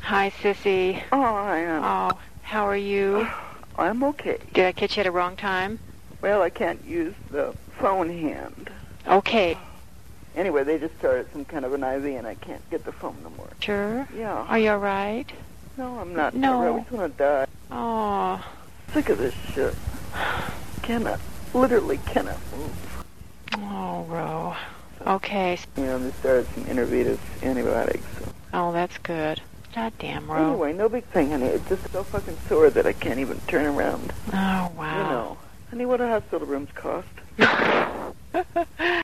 Hi, Sissy. Oh, I am. Oh, how are you? I'm okay. Did I catch you at a wrong time? Well, I can't use the phone hand. Okay. Anyway, they just started some kind of an IV, and I can't get the phone no more. Sure? Yeah. Are you all right? No, I'm not. No. I just want to die. Oh. Sick of this shit. Literally cannot move. Oh, Ro. Okay. You know, they started some intravenous antibiotics. So. Oh, that's good. God damn, Ro. Anyway, no big thing, honey. It's just so fucking sore that I can't even turn around. Oh, wow. You know. Honey, what do hospital rooms cost?